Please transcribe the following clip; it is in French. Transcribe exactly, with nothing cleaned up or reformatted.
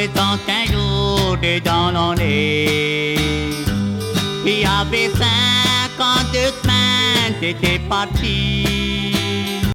présent qu'un jour dedans l'année. Il y avait cinquante semaines, t'étais parti.